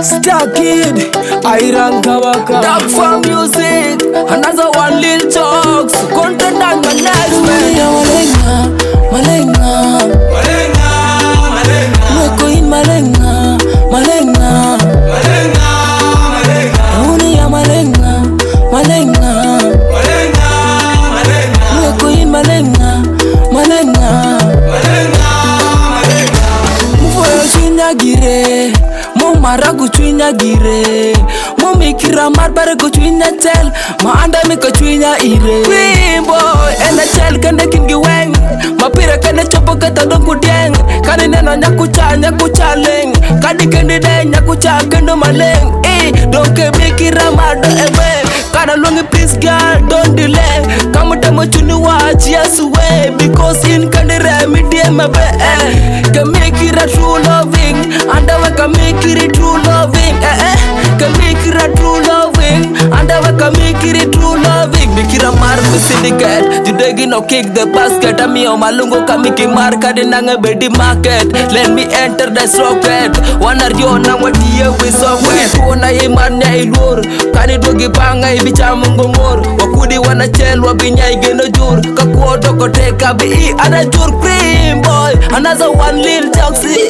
Star Kid, Iran Kawaka. Dark for music, another one Lil Talks. Content and the next man. Malenga, Malenga, Malenga. Mweko in malenga, malenga. Malenga, Malenga. Uni ya malenga, malenga. Malenga, Malenga. Mweko in malenga, malenga. Malenga, Malenga. Mfoyo chwinya gire, mo maragu chwinya gire. Mo mikira marbare go chwinya tel, ma anda mi ko chwinya ire. Green boy, and the child can they can get wang. Mapira can the chopper get a don't go dang. Can the nano nyakucha ling. Can the candy dang nyakucha kendo maleng. Eh, don't get me kiramado ebe. Can a long please girl, don't delay. Come to my chunu watch yes away. Because in can the remedy my be. Can make it a true loving. And I can make it a true loving. Can make it a true loving. And I can make it a true loving. Mikira mar syndicate. You dig no kick the basket. Ami o malungo kamiki market in a bedi market. Let me enter the socket. One are you na what you with so wet. Kuna imanya ilur. Kani dogi banga ibicha mungo mor. Wakudi wana chel wabinya igeno jur. Kakuo doko teka bi ana jur cream boy. Another one Lil Toxic.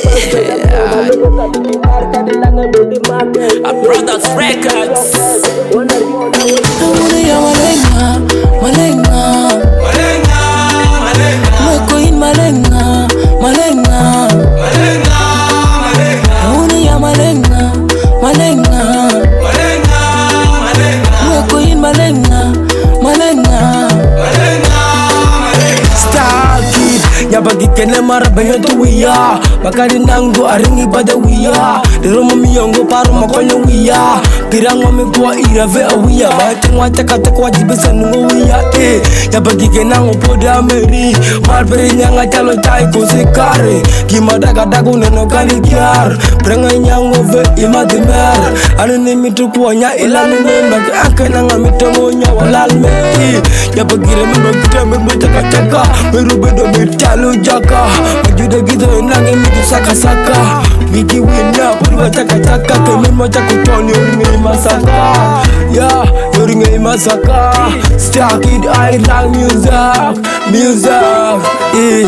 Brothers Records. Uni ya malenga, malenga. Malenga, Malenga. Mweko in malenga, malenga. Malenga, Malenga. Uni ya malenga, malenga. Malenga, Malenga. Mweko in malenga, malenga. Malenga, Malenga. Star Kid, nyabagi kene marabayo tuwiya. Bakari nango aringi bada wiya. Deromo miyongo paru makonyo wiya. Pirango mekwa irave awiya. Batengwa teka jibesa nungo wiya. Nyabagi kene nango poda meri. Marberi nyanga chalo chai kusikare. Kimadaga dagu neno kani kiar. Prenga nyango ve imadimer. Anini mitu kuwanya ilani memaki. Ake nanga mitongo nya walal me. Nyabagi remember kita member chaka. Meru bedo mitalo jaka. Majuda gizo inange miki saka. Miki wina puri chaka. Kemima chakutoni uringe masaka. Yeah, uringe masaka. Star Kid, I like music. Uni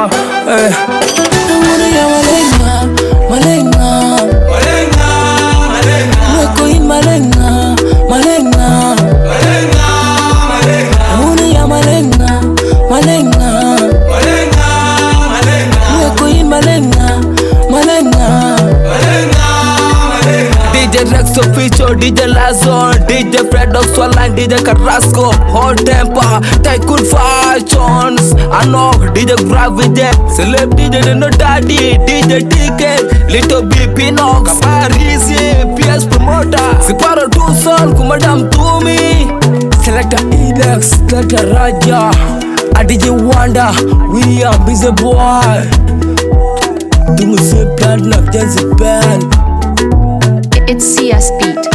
ya malenga, malenga. Malenga, Malenga. Mweko in malenga, malenga. Malenga, Malenga. Uni ya malenga, malenga. Malenga, Malenga. Mweko in malenga, malenga. Malenga, Malenga. DJ Rex Official, DJ Lazo, DJ Fred Oxwalan, DJ Carrasco, Hot Temper, Tycoon Fashions, Anok, DJ Gravity, Celeb DJ No Daddy, DJ Ticket, Little B Pinox, Parisi, PS Promoter, Siparo Tucson, Kumadam Tumi, Selector Edex, Selector Raja, DJ Wanda, William Busy Boy, Tumu Platinum, Jazzy Band. It's CS Beat.